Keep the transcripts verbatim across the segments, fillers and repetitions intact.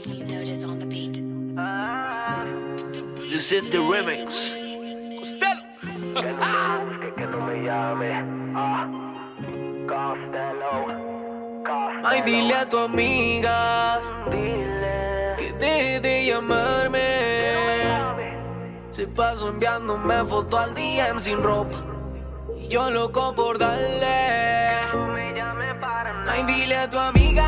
T-Note on the beat. This is the remix. Costello. Que no me busque, que no me llame. Ah, Costello. Costello. Ay, dile a tu amiga Dile que deje de llamarme. que no me llame. Se pasa enviándome fotos al D M sin ropa y yo loco por darle. No me llame para nada. Ay, dile a tu amiga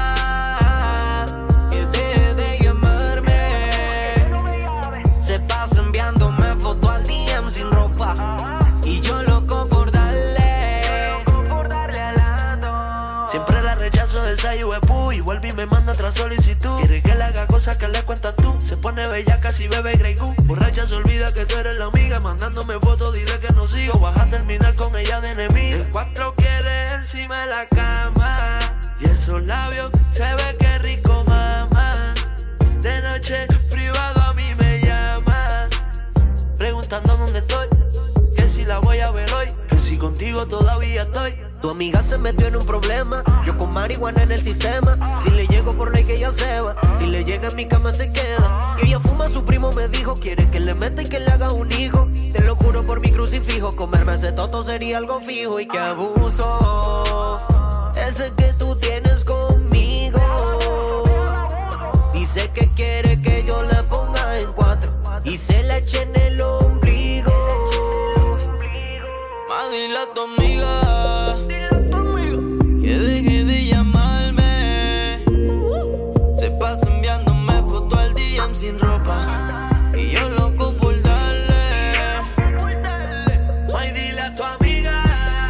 que deje de llamarme. Que no me llame. Se pasa enviándome fotos al D M sin ropa y yo loco por darle. Loco por darle al lado. Siempre la rechazo de esa yuepu y vuelve y me manda otra solicitud. Quiere que le haga cosas que le cuentas tú. Se pone bella casi bebe Grey Goose. Borracha se olvida que tú eres la amiga. Mandándome fotos dile que no sigo. Vas a terminar con ella de enemiga. En cuatro quiere encima de la cama y esos labios se ve que rico mamá. De noche privado a mí me llama preguntando dónde estoy, que si la voy a ver hoy, que si contigo todavía estoy. Tu amiga se metió en un problema, yo con marihuana en el sistema. Si le llego por ley que ella se va, si le llega en mi cama se queda. Y ella fuma, su primo me dijo, quiere que le meta y que le haga un hijo. Te lo juro por mi crucifijo, comerme ese toto sería algo fijo. Y que abuso, ese que tú tienes conmigo. Dice que quiere que yo le ponga en cuatro y se la eche en el ombligo. Más dile a tu amiga que deje de llamarme. Se pasa enviándome fotos al D M sin ropa y yo loco por darle. Ay, dile a tu amiga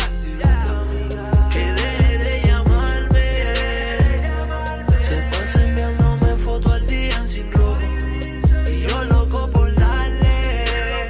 que deje de llamarme. Se pasa enviándome fotos al D M sin ropa y yo loco por darle.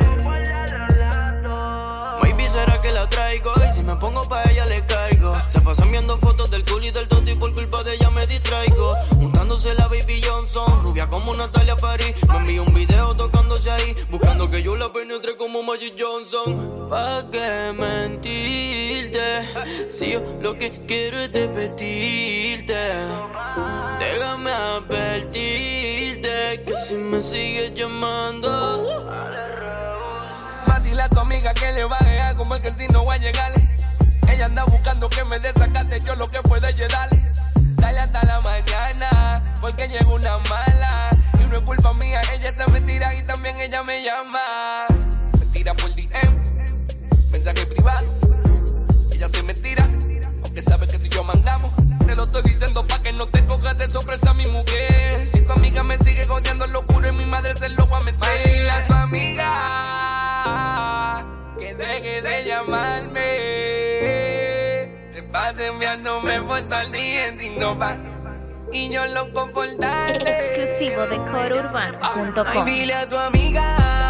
Maybe será que la traigo y si me pongo pa' ella le caigo. Se pasan viendo fotos del culo y del tonto y por culpa de ella me distraigo. Juntándose la Baby Johnson, rubia como Natalia París. Me envió un video tocándose ahí, buscando que yo la penetre como Magic Johnson. ¿Pa' qué mentirte? Si yo lo que quiero es despedirte. Déjame advertirte que si me sigues llamando. Más dile a tu amiga que le baje a como el que si no va a llegarle. Ella anda buscando que me desacate, yo lo que puedo es darle. Dale hasta la mañana, porque llegó una mala. Y no es culpa mía, ella se me tira y también ella me llama. Me tira por D M, mensaje privado. Ella se me tira, porque sabe que tú y yo mandamos. Te lo estoy diciendo pa' que no te cojas de sorpresa mi mujer. Si tu amiga me sigue goteando lo juro y mi madre se lo va a meter. Dile a tu amiga que deje de llamarme. Se pasa enviándome fotos al D M sin ropa y yo loco por darle. Exclusivo de coro urbano punto com. Ay, dile a tu amiga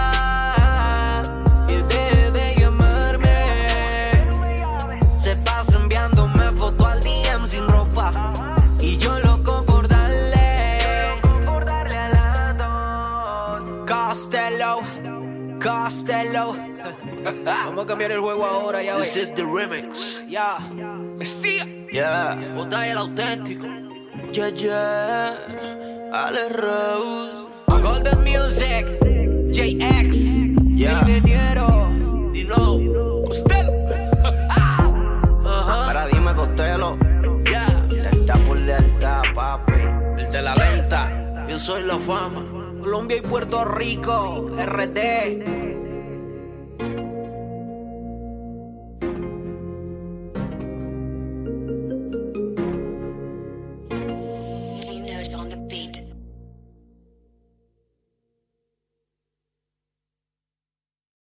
que deje de llamarme. Se pasa enviándome fotos al D M sin ropa y yo loco por darle. Loco por darle a las dos. Costello, Costello. Vamos a cambiar el juego ahora, ya ves. This is the remix. Ya, Mesía. ya. Botella el auténtico. Ya, ya. Ale Rose. Golden Music. J X. Ya. Ingeniero. Dino. Costello. Ajá. Ahora dime, Costello. Ya. Lealtad por lealtad, papi. El de la venta. Yo soy la fama. Colombia y Puerto Rico. R D. T-Note on the